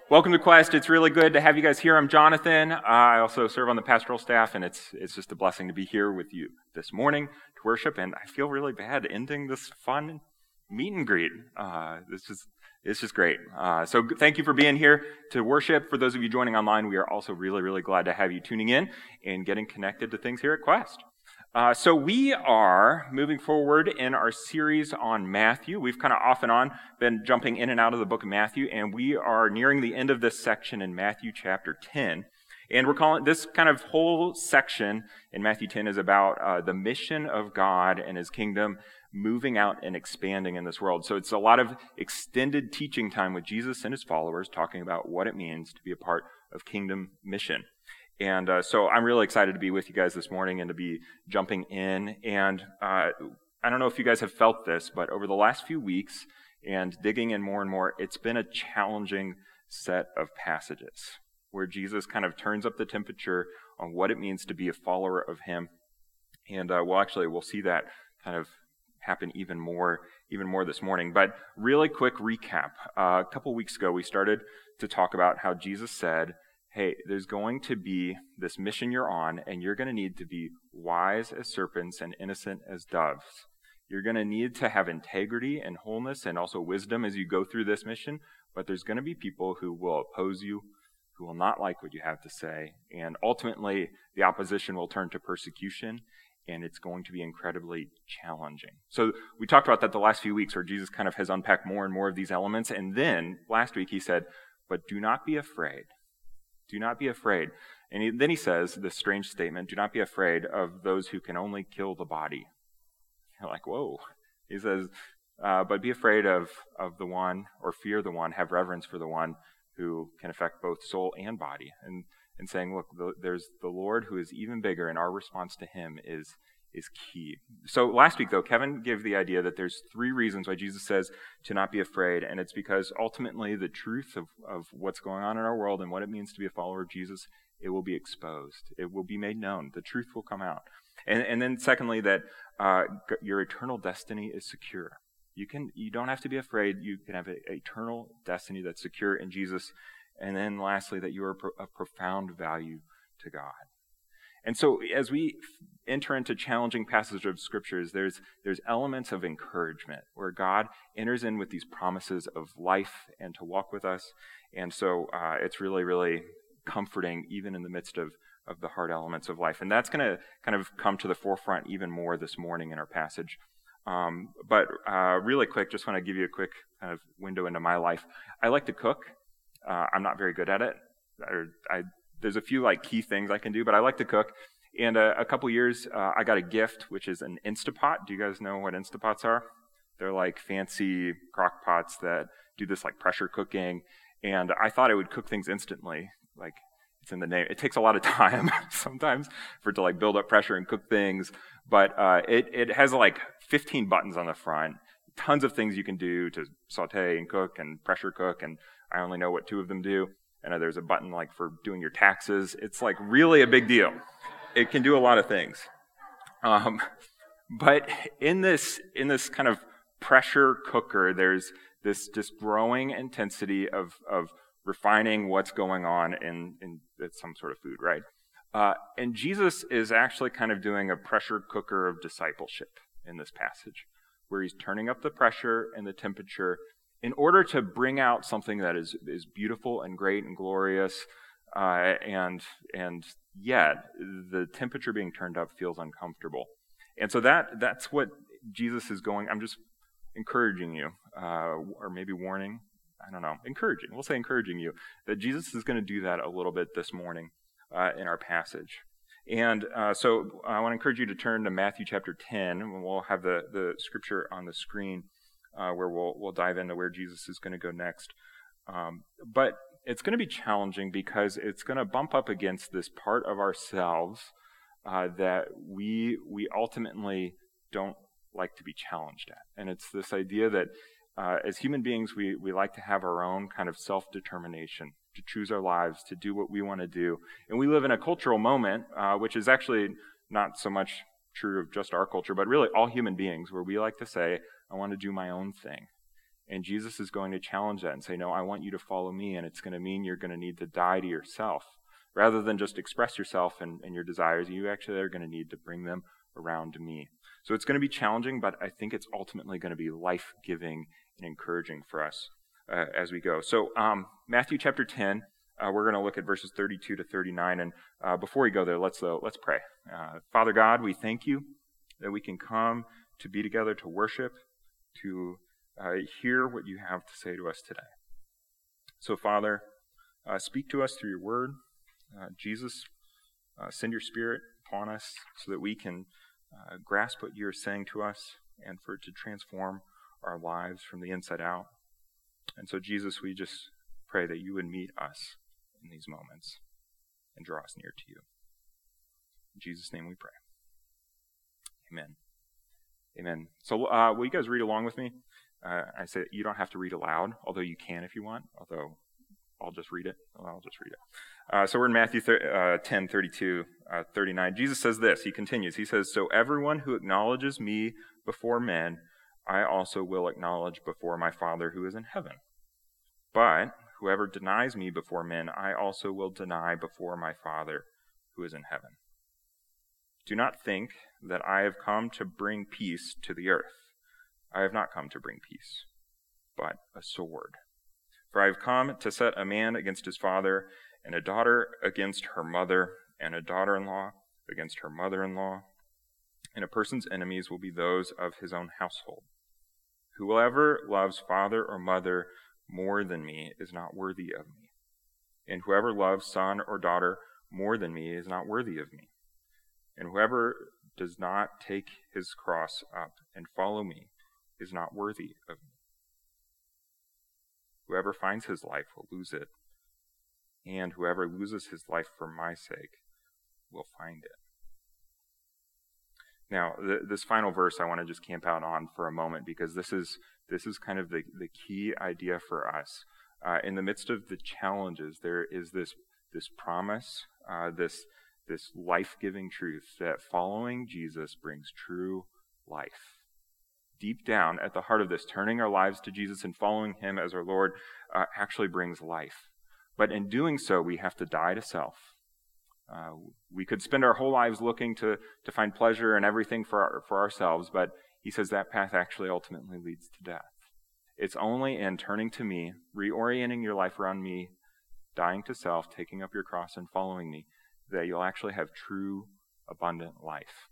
Welcome to Quest. It's really good to have you guys here. I'm Jonathan. I also serve on the pastoral staff, and it's just a blessing to be here with you this morning to worship. And I feel really bad ending this fun meet and greet. It's just great. So thank you for being here to worship. For those of you joining online, we are also really, really glad to have you tuning in and getting connected to things here at Quest. So we are moving forward in our series on Matthew. We've kind of off and on been jumping in and out of the book of Matthew, and we are nearing the end of this section in Matthew chapter 10. And we're calling this kind of whole section in Matthew 10 is about the mission of God and his kingdom moving out and expanding in this world. So it's a lot of extended teaching time with Jesus and his followers, talking about what it means to be a part of kingdom mission. And so I'm really excited to be with you guys this morning and to be jumping in. And I don't know if you guys have felt this, but over the last few weeks and digging in more and more, it's been a challenging set of passages where Jesus kind of turns up the temperature on what it means to be a follower of him. And we'll see that kind of happen even more this morning. But really quick recap. A couple weeks ago, we started to talk about how Jesus said, hey, there's going to be this mission you're on, and you're going to need to be wise as serpents and innocent as doves. You're going to need to have integrity and wholeness and also wisdom as you go through this mission, but there's going to be people who will oppose you, who will not like what you have to say, and ultimately the opposition will turn to persecution, and it's going to be incredibly challenging. So we talked about that the last few weeks where Jesus kind of has unpacked more and more of these elements, and then last week he said, but do not be afraid. Do not be afraid. And then he says this strange statement, do not be afraid of those who can only kill the body. You're like, whoa. He says, but be afraid of the one, or fear the one, have reverence for the one who can affect both soul and body. And saying, look, there's the Lord who is even bigger, and our response to him is key. So last week, though, Kevin gave the idea that there's 3 reasons why Jesus says to not be afraid, and it's because ultimately the truth of what's going on in our world and what it means to be a follower of Jesus, it will be exposed. It will be made known. The truth will come out. And then secondly, that your eternal destiny is secure. You don't have to be afraid. You can have an eternal destiny that's secure in Jesus. And then lastly, that you are of profound value to God. And so as we enter into challenging passages of scriptures, there's elements of encouragement where God enters in with these promises of life and to walk with us. And so it's really, really comforting even in the midst of the hard elements of life. And that's going to kind of come to the forefront even more this morning in our passage. But really quick, just want to give you a quick kind of window into my life. I like to cook. I'm not very good at it. There's a few key things I can do, but I like to cook. And a couple years, I got a gift, which is an Instapot. Do you guys know what Instapots are? They're like fancy crock pots that do this pressure cooking. And I thought it would cook things instantly. It's in the name. It takes a lot of time sometimes for it to build up pressure and cook things. But it has 15 buttons on the front. Tons of things you can do to saute and cook and pressure cook. And I only know what 2 of them do. And there's a button for doing your taxes. It's really a big deal. It can do a lot of things. But in this kind of pressure cooker, there's this just growing intensity of refining what's going on in some sort of food, right? And Jesus is actually kind of doing a pressure cooker of discipleship in this passage, where he's turning up the pressure and the temperature in order to bring out something that is beautiful and great and glorious, and yet the temperature being turned up feels uncomfortable. And so that's what Jesus is going. I'm just encouraging you, or maybe warning. I don't know. Encouraging. We'll say encouraging you that Jesus is going to do that a little bit this morning in our passage. And so I want to encourage you to turn to Matthew chapter 10, and we'll have the scripture on the screen. Where we'll dive into where Jesus is going to go next. But it's going to be challenging because it's going to bump up against this part of ourselves that we ultimately don't like to be challenged at. And it's this idea that as human beings, we like to have our own kind of self-determination, to choose our lives, to do what we want to do. And we live in a cultural moment, which is actually not so much true of just our culture, but really all human beings, where we like to say, I want to do my own thing. And Jesus is going to challenge that and say, no, I want you to follow me, and it's going to mean you're going to need to die to yourself. Rather than just express yourself and your desires, you actually are going to need to bring them around me. So it's going to be challenging, but I think it's ultimately going to be life-giving and encouraging for us as we go. So Matthew chapter 10, we're going to look at verses 32 to 39. And before we go there, let's pray. Father God, we thank you that we can come to be together, to worship, to hear what you have to say to us today. So Father, speak to us through your word. Jesus, send your Spirit upon us so that we can grasp what you're saying to us and for it to transform our lives from the inside out. And so, Jesus, we just pray that you would meet us in these moments and draw us near to you. In Jesus' name we pray. Amen. Amen. So will you guys read along with me? I say you don't have to read aloud, although you can if you want, although I'll just read it. So we're in Matthew 10, 32, 39. Jesus says this. He continues. He says, so everyone who acknowledges me before men, I also will acknowledge before my Father who is in heaven. But whoever denies me before men, I also will deny before my Father who is in heaven. Do not think that I have come to bring peace to the earth. I have not come to bring peace, but a sword. For I have come to set a man against his father, and a daughter against her mother, and a daughter-in-law against her mother-in-law. And a person's enemies will be those of his own household. Whoever loves father or mother more than me is not worthy of me. And whoever loves son or daughter more than me is not worthy of me. And whoever does not take his cross up and follow me is not worthy of me. Whoever finds his life will lose it, and whoever loses his life for my sake will find it. Now, this final verse I want to just camp out on for a moment, because this is kind of the key idea for us. In the midst of the challenges, there is this promise, this life-giving truth that following Jesus brings true life. Deep down at the heart of this, turning our lives to Jesus and following him as our Lord actually brings life. But in doing so, we have to die to self. We could spend our whole lives looking to find pleasure and everything for ourselves, but he says that path actually ultimately leads to death. It's only in turning to me, reorienting your life around me, dying to self, taking up your cross and following me, that you'll actually have true, abundant life.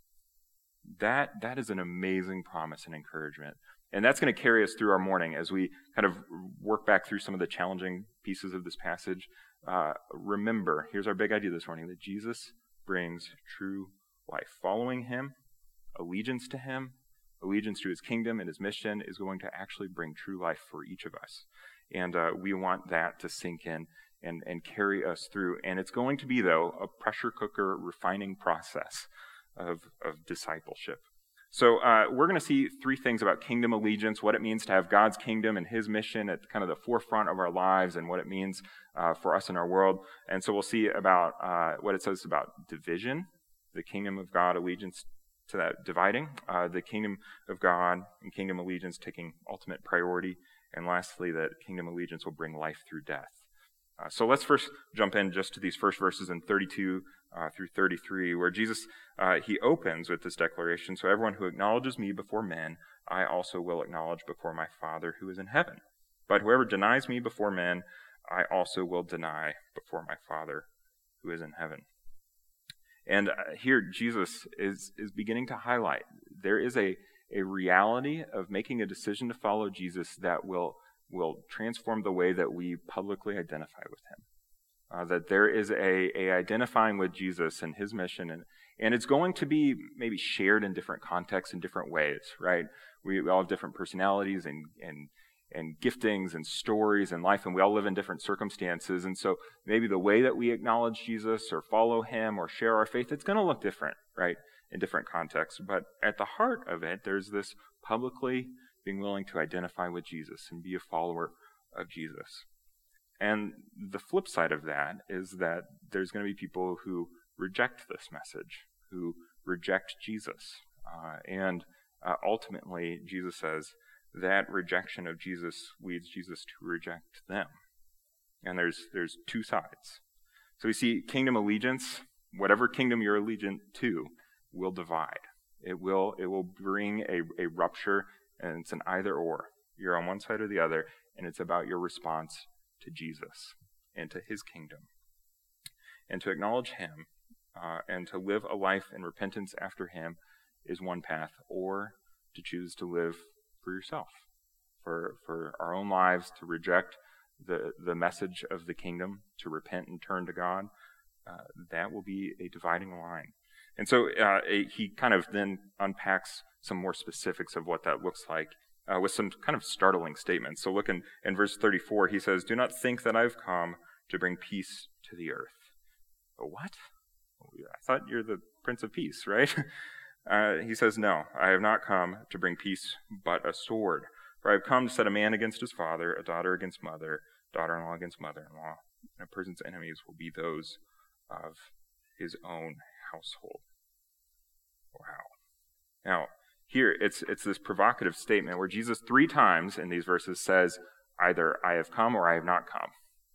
That is an amazing promise and encouragement. And that's going to carry us through our morning as we kind of work back through some of the challenging pieces of this passage. Remember, here's our big idea this morning, that Jesus brings true life. Following him, allegiance to him, allegiance to his kingdom and his mission is going to actually bring true life for each of us. And we want that to sink in and carry us through. And it's going to be, though, a pressure cooker refining process of discipleship. So we're going to see three things about kingdom allegiance, what it means to have God's kingdom and his mission at kind of the forefront of our lives, and what it means for us in our world. And so we'll see about what it says about division, the kingdom of God allegiance to that dividing, the kingdom of God and kingdom allegiance taking ultimate priority, and lastly, that kingdom allegiance will bring life through death. So let's first jump in just to these first verses in 32 through 33, where Jesus, he opens with this declaration, so everyone who acknowledges me before men, I also will acknowledge before my Father who is in heaven. But whoever denies me before men, I also will deny before my Father who is in heaven. And here Jesus is beginning to highlight there is a reality of making a decision to follow Jesus that will transform the way that we publicly identify with him. That there is a identifying with Jesus and his mission, and it's going to be maybe shared in different contexts in different ways, right? We all have different personalities and giftings and stories in life, and we all live in different circumstances, and so maybe the way that we acknowledge Jesus or follow him or share our faith, it's going to look different, right, in different contexts. But at the heart of it, there's this publicly being willing to identify with Jesus and be a follower of Jesus. And the flip side of that is that there's going to be people who reject this message, who reject Jesus. And ultimately, Jesus says, that rejection of Jesus leads Jesus to reject them. And there's two sides. So we see kingdom allegiance, whatever kingdom you're allegiant to, will divide. It will bring a rupture, and it's an either or. You're on one side or the other, and it's about your response to Jesus and to his kingdom. And to acknowledge him and to live a life in repentance after him is one path, or to choose to live for yourself, for our own lives, to reject the message of the kingdom, to repent and turn to God. That will be a dividing line. And so he kind of then unpacks some more specifics of what that looks like with some kind of startling statements. So look in verse 34, he says, "Do not think that I've come to bring peace to the earth." What? I thought you're the Prince of Peace, right? He says, "No, I have not come to bring peace, but a sword. For I have come to set a man against his father, a daughter against mother, daughter-in-law against mother-in-law. And a person's enemies will be those of his own household." Wow. Now, here, it's this provocative statement where Jesus 3 times in these verses says, either I have come or I have not come.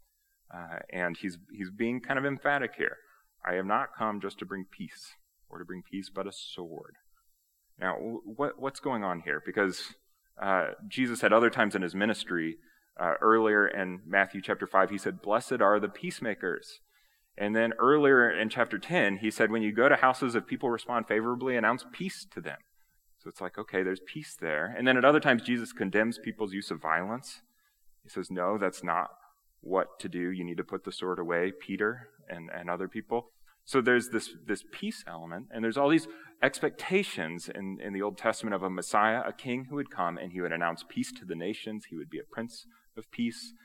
And he's being kind of emphatic here. I have not come just to bring peace, or to bring peace, but a sword. Now, what's going on here? Because Jesus at other times in his ministry, earlier in Matthew chapter 5, he said, "Blessed are the peacemakers." And then earlier in chapter 10, he said, when you go to houses, if people respond favorably, announce peace to them. So it's like, okay, there's peace there. And then at other times, Jesus condemns people's use of violence. He says, no, that's not what to do. You need to put the sword away, Peter and other people. So there's this peace element, and there's all these expectations in the Old Testament of a Messiah, a king who would come, and he would announce peace to the nations. He would be a prince of peace.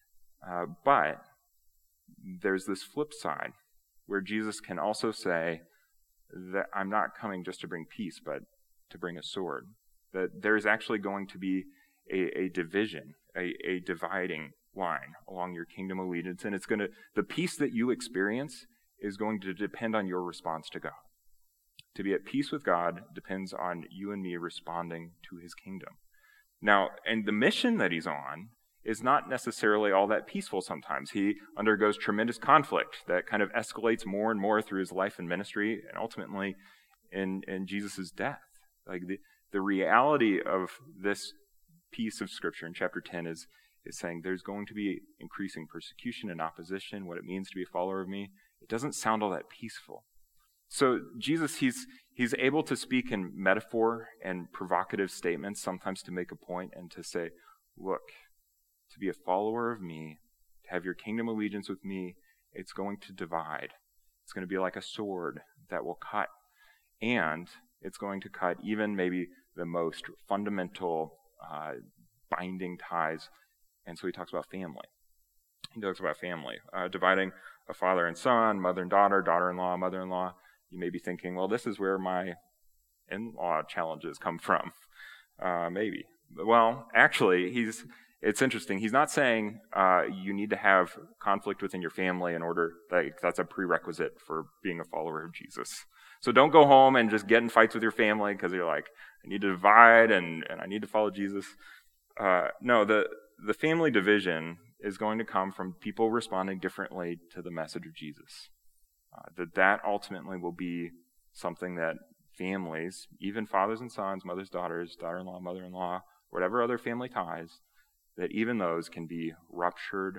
But there's this flip side where Jesus can also say that I'm not coming just to bring peace, but to bring a sword. That there's actually going to be a division, a dividing line along your kingdom allegiance, and the peace that you experience is going to depend on your response to God. To be at peace with God depends on you and me responding to his kingdom. Now, and the mission that he's on is not necessarily all that peaceful sometimes. He undergoes tremendous conflict that kind of escalates more and more through his life and ministry, and ultimately in Jesus' death. Like the reality of this piece of Scripture in chapter 10 is saying there's going to be increasing persecution and opposition, what it means to be a follower of me. It doesn't sound all that peaceful. So Jesus, he's able to speak in metaphor and provocative statements, sometimes to make a point and to say, look, to be a follower of me, to have your kingdom allegiance with me, it's going to divide. It's going to be like a sword that will cut. And it's going to cut even maybe the most fundamental binding ties. And so he talks about family. He talks about family, dividing a father and son, mother and daughter, daughter-in-law, mother-in-law. You may be thinking, well, this is where my in-law challenges come from. Maybe. Well, actually, it's interesting. He's not saying you need to have conflict within your family in order, that's a prerequisite for being a follower of Jesus. So don't go home and just get in fights with your family because you're like, I need to divide and I need to follow Jesus. No, the family division is going to come from people responding differently to the message of Jesus. That ultimately will be something that families, even fathers and sons, mothers, daughters, daughter-in-law, mother-in-law, whatever other family ties, that even those can be ruptured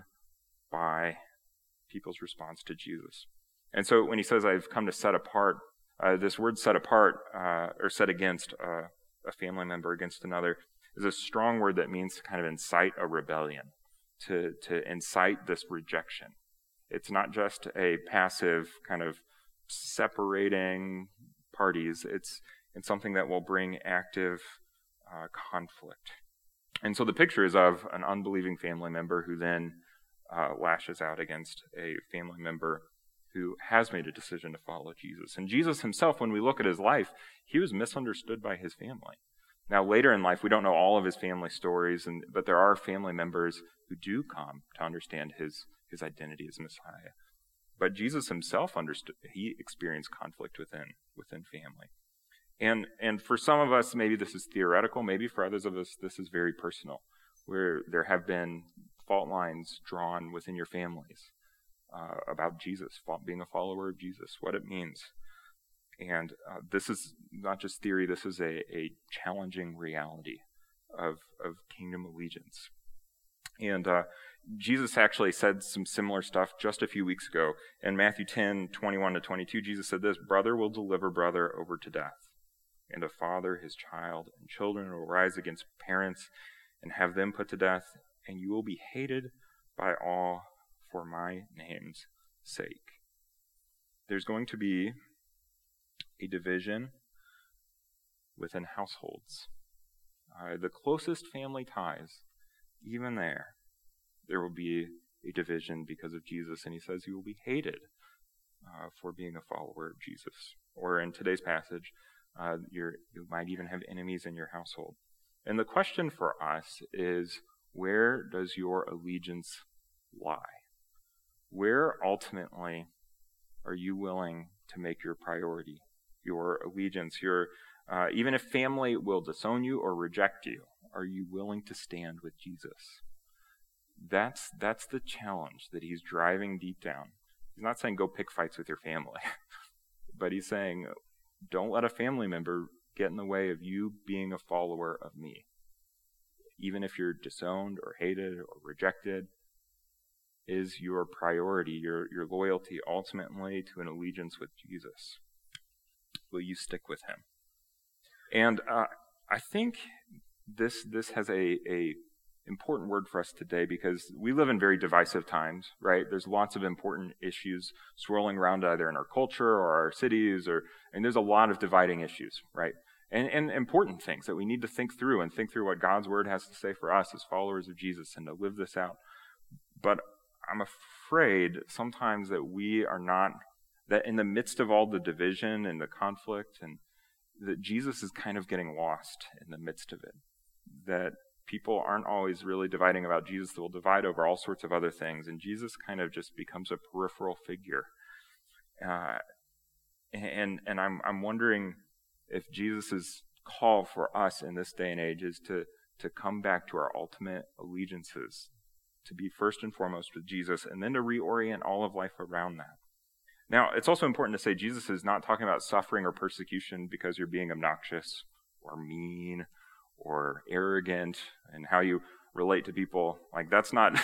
by people's response to Jesus. And so when he says, I've come to set apart, this word set apart, or set against a family member against another, is a strong word that means to kind of incite a rebellion, to incite this rejection. It's not just a passive kind of separating parties. It's something that will bring active conflict. And so the picture is of an unbelieving family member who then lashes out against a family member who has made a decision to follow Jesus. And Jesus himself, when we look at his life, he was misunderstood by his family. Now, later in life, we don't know all of his family stories, but there are family members who do come to understand his identity as Messiah. But Jesus himself understood, he experienced conflict within family. And for some of us, maybe this is theoretical. Maybe for others of us, this is very personal, where there have been fault lines drawn within your families about Jesus, being a follower of Jesus, what it means. And this is not just theory, this is a challenging reality of kingdom allegiance. And Jesus actually said some similar stuff just a few weeks ago. In Matthew 10:21-22, Jesus said this, "Brother will deliver brother over to death, and a father his child, and children will rise against parents and have them put to death, and you will be hated by all for my name's sake." There's going to be a division within households. The closest family ties, even there will be a division because of Jesus, and he says you will be hated for being a follower of Jesus. Or in today's passage, you might even have enemies in your household. And the question for us is, where does your allegiance lie? Where ultimately are you willing to make your priority, your allegiance, even if family will disown you or reject you, are you willing to stand with Jesus? That's the challenge that he's driving deep down. He's not saying go pick fights with your family, but he's saying don't let a family member get in the way of you being a follower of me. Even if you're disowned or hated or rejected, is your priority, your loyalty ultimately to an allegiance with Jesus? Will you stick with him? And I think this has a important word for us today, because we live in very divisive times, right? There's lots of important issues swirling around either in our culture or our cities, and there's a lot of dividing issues, right? And important things that we need to think through what God's word has to say for us as followers of Jesus and to live this out. But I'm afraid sometimes that that in the midst of all the division and the conflict, and that Jesus is kind of getting lost in the midst of it. That people aren't always really dividing about Jesus. They'll divide over all sorts of other things, and Jesus kind of just becomes a peripheral figure. And I'm wondering if Jesus' call for us in this day and age is to come back to our ultimate allegiances, to be first and foremost with Jesus, and then to reorient all of life around that. Now, it's also important to say Jesus is not talking about suffering or persecution because you're being obnoxious or mean or arrogant and how you relate to people. Like that's not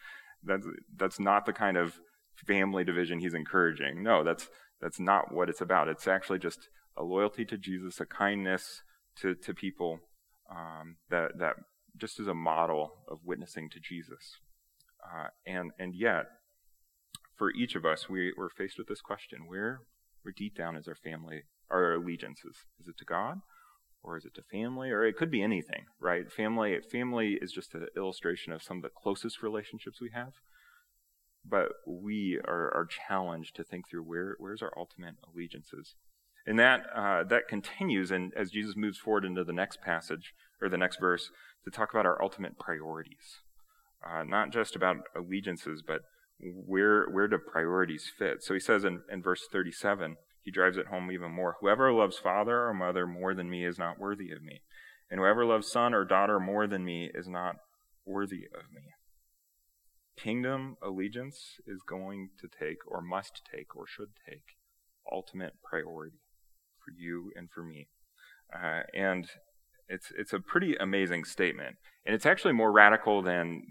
the kind of family division he's encouraging. No, that's not what it's about. It's actually just a loyalty to Jesus, a kindness to people that just is a model of witnessing to Jesus. And yet, for each of us, we're faced with this question: where deep down is our allegiances? Is it to God, or is it to family? Or it could be anything, right? Family is just an illustration of some of the closest relationships we have. But we are challenged to think through where's our ultimate allegiances. And that continues, and as Jesus moves forward into the next passage, or the next verse, to talk about our ultimate priorities. Not just about allegiances, but where do priorities fit? So he says in verse 37, he drives it home even more. Whoever loves father or mother more than me is not worthy of me. And whoever loves son or daughter more than me is not worthy of me. Kingdom allegiance is going to take, or must take, or should take, ultimate priority for you and for me. And it's a pretty amazing statement. And it's actually more radical than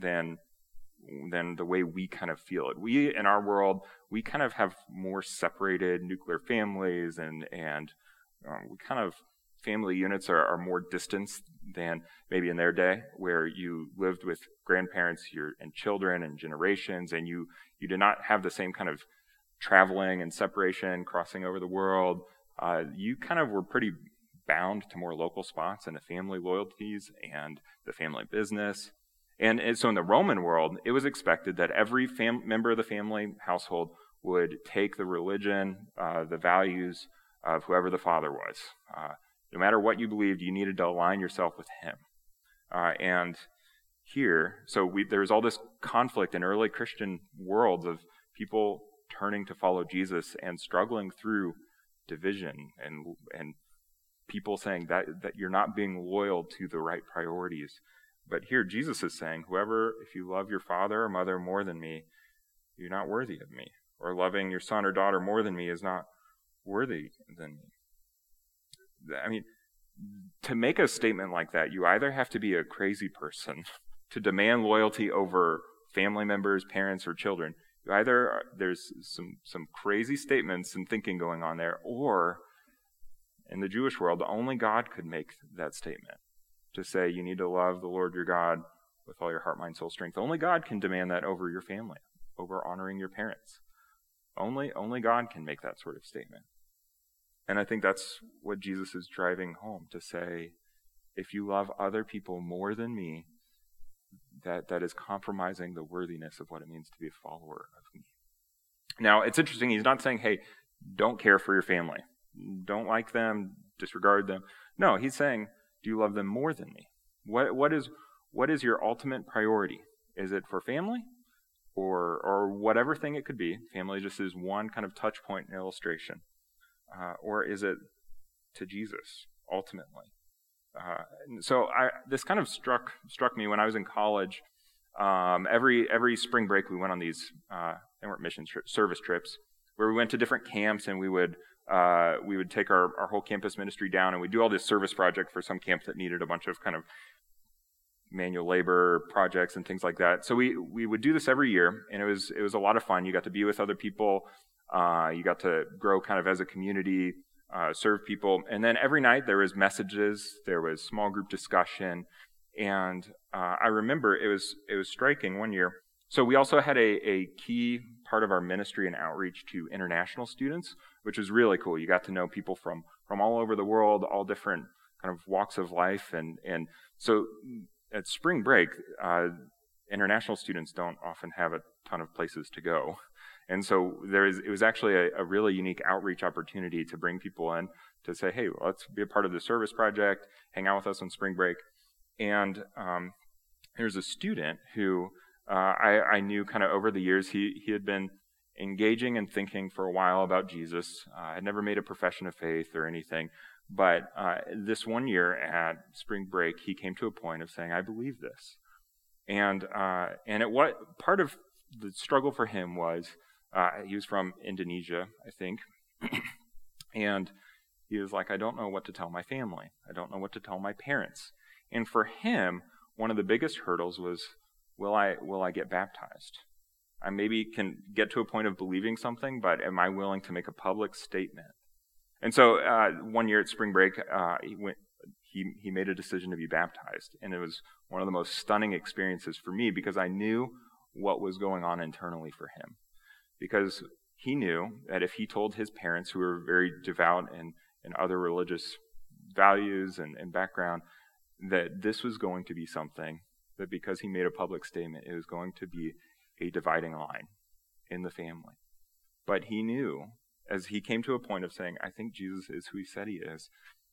the way we kind of feel it. We, in our world, we kind of have more separated nuclear families, and we kind of, family units are more distanced than maybe in their day, where you lived with grandparents and children and generations, and you did not have the same kind of traveling and separation, crossing over the world. You kind of were pretty bound to more local spots and the family loyalties and the family business. And so in the Roman world, it was expected that every member of the family household would take the religion, the values of whoever the father was. No matter what you believed, you needed to align yourself with him. And here, there's all this conflict in early Christian worlds of people turning to follow Jesus and struggling through division and people saying that you're not being loyal to the right priorities. But here Jesus is saying, if you love your father or mother more than me, you're not worthy of me. Or loving your son or daughter more than me is not worthy than me. I mean, to make a statement like that, you either have to be a crazy person to demand loyalty over family members, parents, or children. Either there's some crazy statements and thinking going on there, or in the Jewish world, only God could make that statement to say you need to love the Lord your God with all your heart, mind, soul, strength. Only God can demand that over your family, over honoring your parents. Only God can make that sort of statement. And I think that's what Jesus is driving home, to say, if you love other people more than me, that is compromising the worthiness of what it means to be a follower of me. Now, it's interesting, he's not saying, hey, don't care for your family. Don't like them, disregard them. No, he's saying, do you love them more than me? What is your ultimate priority? Is it for family? Or whatever thing it could be. Family just is one kind of touch point and illustration. Or is it to Jesus, ultimately? So this kind of struck me when I was in college. Every spring break we went on these, they weren't mission service trips, where we went to different camps, and we would take our whole campus ministry down, and we'd do all this service project for some camp that needed a bunch of kind of manual labor projects and things like that. So we would do this every year, and it was a lot of fun. You got to be with other people. You got to grow kind of as a community, serve people. And then every night there was messages, there was small group discussion. And I remember it was striking one year. So we also had a key part of our ministry and outreach to international students, which was really cool. You got to know people from all over the world, all different kind of walks of life. And so at spring break, international students don't often have a ton of places to go. And so it was actually a really unique outreach opportunity to bring people in to say, hey, let's be a part of the service project, hang out with us on spring break. And there's a student who I knew kind of over the years. He had been engaging and thinking for a while about Jesus. Had never made a profession of faith or anything. But this one year at spring break, he came to a point of saying, I believe this. And part of the struggle for him was, he was from Indonesia, I think, and he was like, I don't know what to tell my family. I don't know what to tell my parents. And for him, one of the biggest hurdles was, will I get baptized? I maybe can get to a point of believing something, but am I willing to make a public statement? And so one year at spring break, he made a decision to be baptized. And it was one of the most stunning experiences for me, because I knew what was going on internally for him. Because he knew that if he told his parents, who were very devout and other religious values and background, that this was going to be something that, because he made a public statement, it was going to be a dividing line in the family. But he knew, as he came to a point of saying, I think Jesus is who he said he is,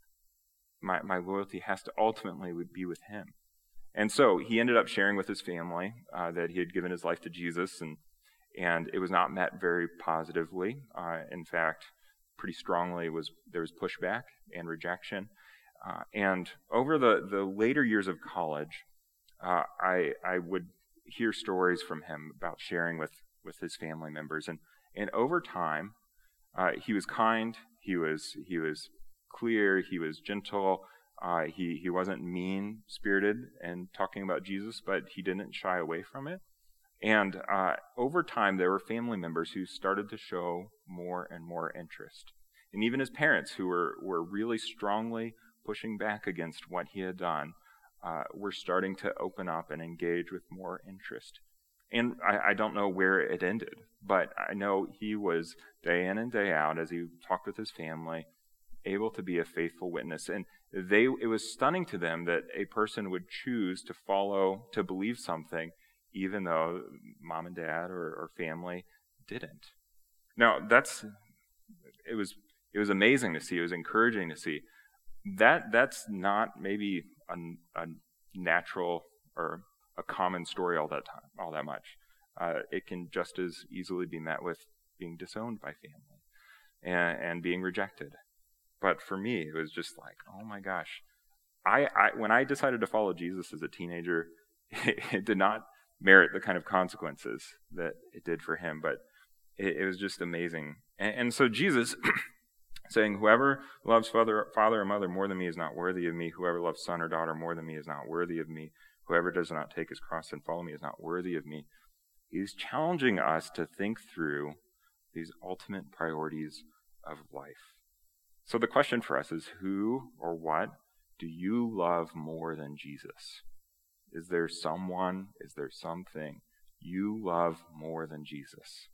my loyalty has to ultimately be with him. And so he ended up sharing with his family that he had given his life to Jesus, and it was not met very positively. In fact, pretty strongly there was pushback and rejection. And over the later years of college, I would hear stories from him about sharing with his family members. And over time, he was kind, he was clear, he was gentle, he wasn't mean-spirited in talking about Jesus, but he didn't shy away from it. And over time, there were family members who started to show more and more interest. And even his parents, who were really strongly pushing back against what he had done, were starting to open up and engage with more interest. And I don't know where it ended, but I know he was, day in and day out, as he talked with his family, able to be a faithful witness. And it was stunning to them that a person would choose to believe something, even though mom and dad or family didn't. Now, it was amazing to see. It was encouraging to see. That's not maybe a natural or a common story all that much. It can just as easily be met with being disowned by family and being rejected. But for me, it was just like, oh my gosh. When I decided to follow Jesus as a teenager, it did not merit the kind of consequences that it did for him, but it was just amazing. And so Jesus saying, whoever loves father or mother more than me is not worthy of me. Whoever loves son or daughter more than me is not worthy of me. Whoever does not take his cross and follow me is not worthy of me. He's challenging us to think through these ultimate priorities of life. So the question for us is, who or what do you love more than Jesus? Is there someone, is there something you love more than Jesus?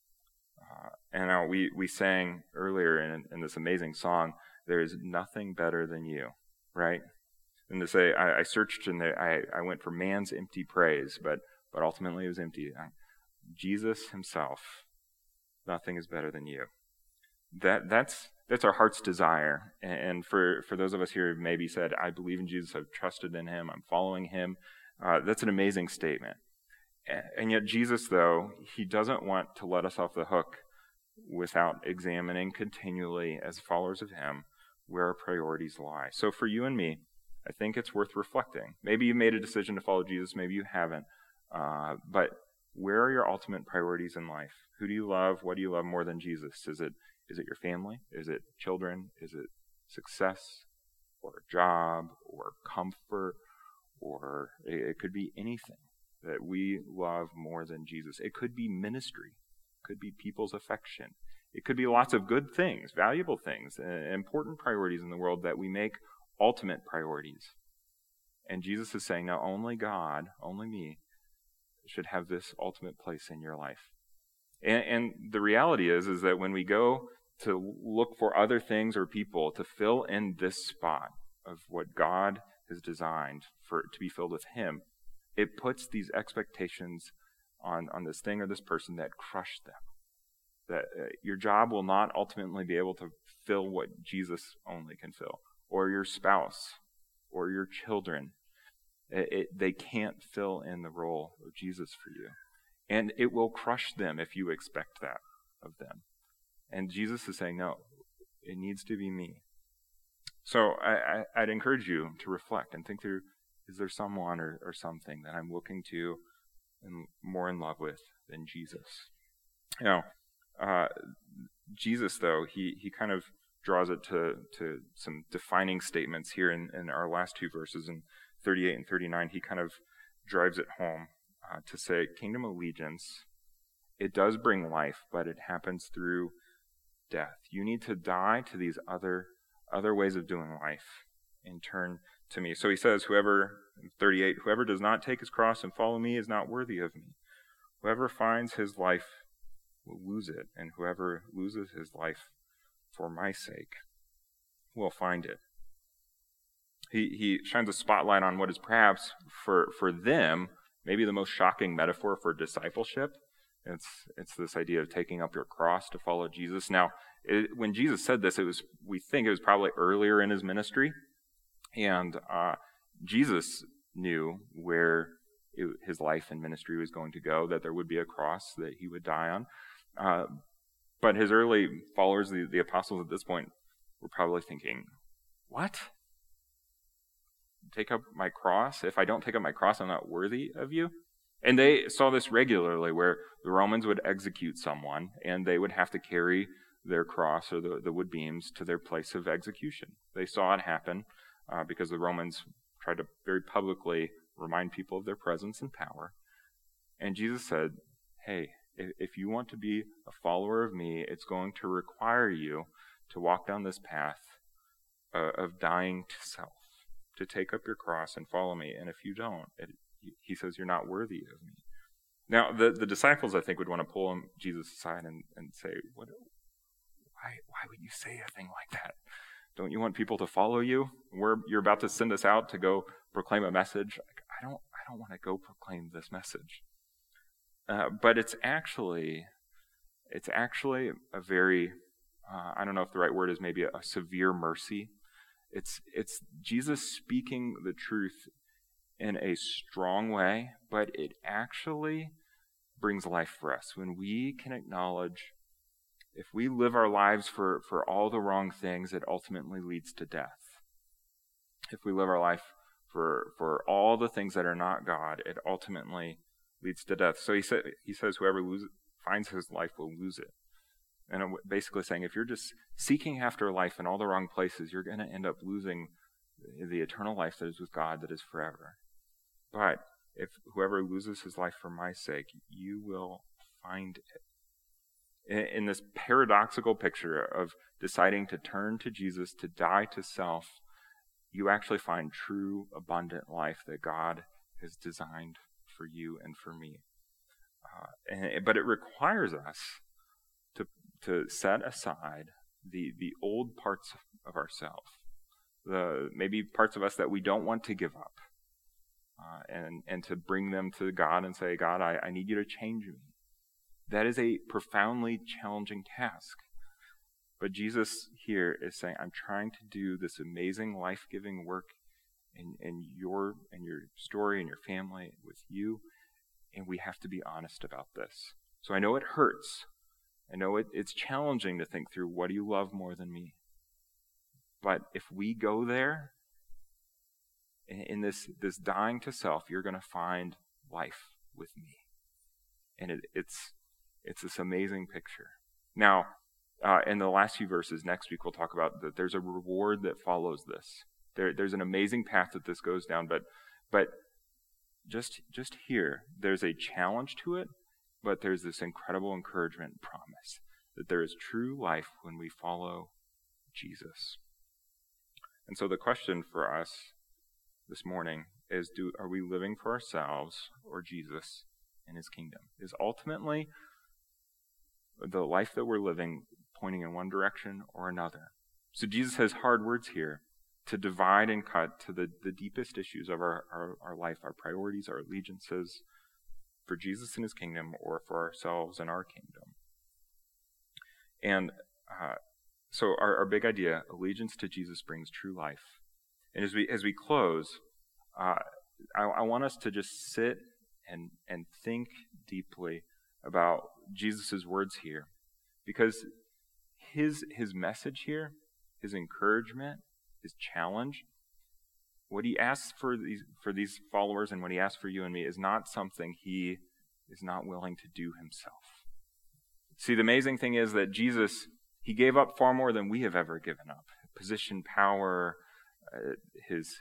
And we sang earlier in this amazing song, there is nothing better than you, right? And to say, I searched and I went for man's empty praise, but ultimately it was empty. Jesus himself, nothing is better than you. That's our heart's desire. And for those of us here who maybe said, I believe in Jesus, I've trusted in him, I'm following him, that's an amazing statement. And yet Jesus, though, he doesn't want to let us off the hook without examining continually, as followers of him, where our priorities lie. So for you and me, I think it's worth reflecting. Maybe you made a decision to follow Jesus, maybe you haven't. But where are your ultimate priorities in life? Who do you love? What do you love more than Jesus? Is it your family? Is it children? Is it success? Or a job? Or comfort? Or it could be anything that we love more than Jesus. It could be ministry. It could be people's affection. It could be lots of good things, valuable things, important priorities in the world that we make ultimate priorities. And Jesus is saying, now only God, only me, should have this ultimate place in your life. And the reality is that when we go to look for other things or people to fill in this spot of what God has designed for it to be filled with him, it puts these expectations on this thing or this person that crush them. That your job will not ultimately be able to fill what Jesus only can fill, or your spouse, or your children. They can't fill in the role of Jesus for you. And it will crush them if you expect that of them. And Jesus is saying, no, it needs to be me. So I'd encourage you to reflect and think through, is there someone or something that I'm looking to and more in love with than Jesus? Jesus, though, he kind of draws it to some defining statements here in our last two verses, in 38 and 39. He kind of drives it home to say, kingdom allegiance, it does bring life, but it happens through death. You need to die to these other ways of doing life and turn to me. So he says, 38, whoever does not take his cross and follow me is not worthy of me. Whoever finds his life will lose it, and whoever loses his life for my sake will find it. He shines a spotlight on what is perhaps for them maybe the most shocking metaphor for discipleship. It's this idea of taking up your cross to follow Jesus. Now, when Jesus said this, we think it was probably earlier in his ministry, and Jesus knew where his life and ministry was going to go, that there would be a cross that he would die on. But his early followers, the apostles at this point, were probably thinking, what? Take up my cross? If I don't take up my cross, I'm not worthy of you? And they saw this regularly, where the Romans would execute someone, and they would have to carry their cross or the wood beams to their place of execution. They saw it happen because the Romans tried to very publicly remind people of their presence and power. And Jesus said, hey, if you want to be a follower of me, it's going to require you to walk down this path of dying to self, to take up your cross and follow me. And if you don't, he says you're not worthy of me. Now, the disciples, I think, would want to pull Jesus aside and say, why would you say a thing like that? Don't you want people to follow you? You're about to send us out to go proclaim a message. I don't want to go proclaim this message. But it's actually a very, I don't know if the right word is maybe a severe mercy. It's Jesus speaking the truth in a strong way, but it actually brings life for us when we can acknowledge If we live our lives for all the wrong things, it ultimately leads to death. If we live our life for all the things that are not God, it ultimately leads to death. So he says whoever finds his life will lose it. And I'm basically saying if you're just seeking after life in all the wrong places, you're going to end up losing the eternal life that is with God, that is forever. But if whoever loses his life for my sake, you will find it. In this paradoxical picture of deciding to turn to Jesus, to die to self, you actually find true, abundant life that God has designed for you and for me. But it requires us to set aside the old parts of ourselves, maybe parts of us that we don't want to give up, and to bring them to God and say, God, I need you to change me. That is a profoundly challenging task. But Jesus here is saying, I'm trying to do this amazing life-giving work in your story and your family with you, and we have to be honest about this. So I know it hurts. I know it's challenging to think through, what do you love more than me? But if we go there, in this dying to self, you're going to find life with me. And it's this amazing picture. Now, in the last few verses, next week we'll talk about that there's a reward that follows this. There's an amazing path that this goes down, but just here, there's a challenge to it, but there's this incredible encouragement and promise that there is true life when we follow Jesus. And so the question for us this morning is, are we living for ourselves or Jesus and his kingdom? Is ultimately the life that we're living pointing in one direction or another? So Jesus has hard words here to divide and cut to the deepest issues of our life, our priorities, our allegiances, for Jesus and his kingdom or for ourselves and our kingdom. And so our big idea, allegiance to Jesus brings true life. And as we close, I want us to just sit and think deeply about Jesus' words here, because his message here, his encouragement, his challenge, what he asks for these followers and what he asks for you and me is not something he is not willing to do himself. See, the amazing thing is that Jesus, he gave up far more than we have ever given up. Position, power, his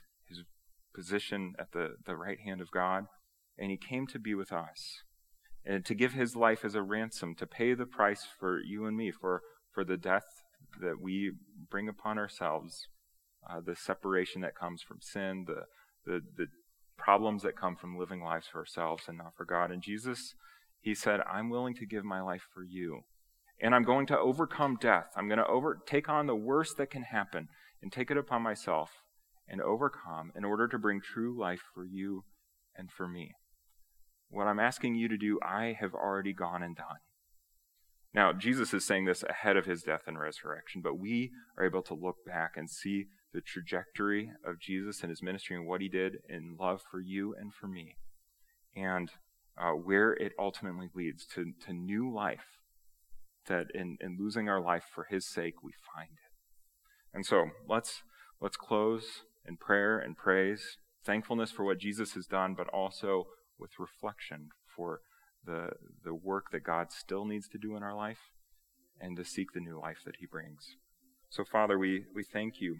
position at the right hand of God, and he came to be with us and to give his life as a ransom, to pay the price for you and me, for the death that we bring upon ourselves, the separation that comes from sin, the problems that come from living lives for ourselves and not for God. And Jesus, he said, I'm willing to give my life for you. And I'm going to overcome death. I'm going to take on the worst that can happen and take it upon myself and overcome in order to bring true life for you and for me. What I'm asking you to do, I have already gone and done. Now, Jesus is saying this ahead of his death and resurrection, but we are able to look back and see the trajectory of Jesus and his ministry and what he did in love for you and for me, and where it ultimately leads to new life, that in losing our life for his sake, we find it. And so let's close in prayer and praise, thankfulness for what Jesus has done, but also with reflection for the work that God still needs to do in our life and to seek the new life that he brings. So Father, we thank you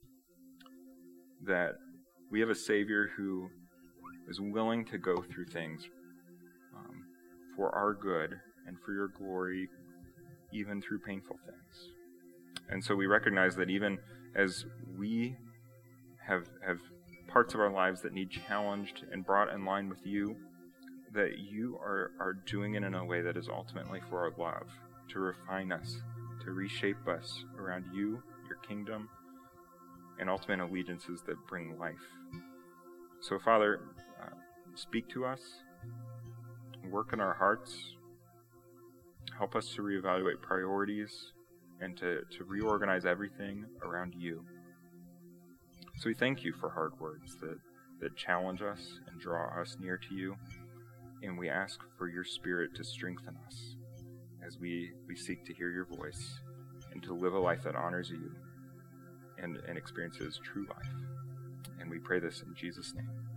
that we have a Savior who is willing to go through things for our good and for your glory, even through painful things. And so we recognize that even as we have parts of our lives that need challenged and brought in line with you, that you are doing it in a way that is ultimately for our love, to refine us, to reshape us around you, your kingdom, and ultimate allegiances that bring life. So Father, speak to us, work in our hearts, help us to reevaluate priorities and to reorganize everything around you. So we thank you for hard words that challenge us and draw us near to you, and we ask for your Spirit to strengthen us as we seek to hear your voice and to live a life that honors you and experiences true life. And we pray this in Jesus' name.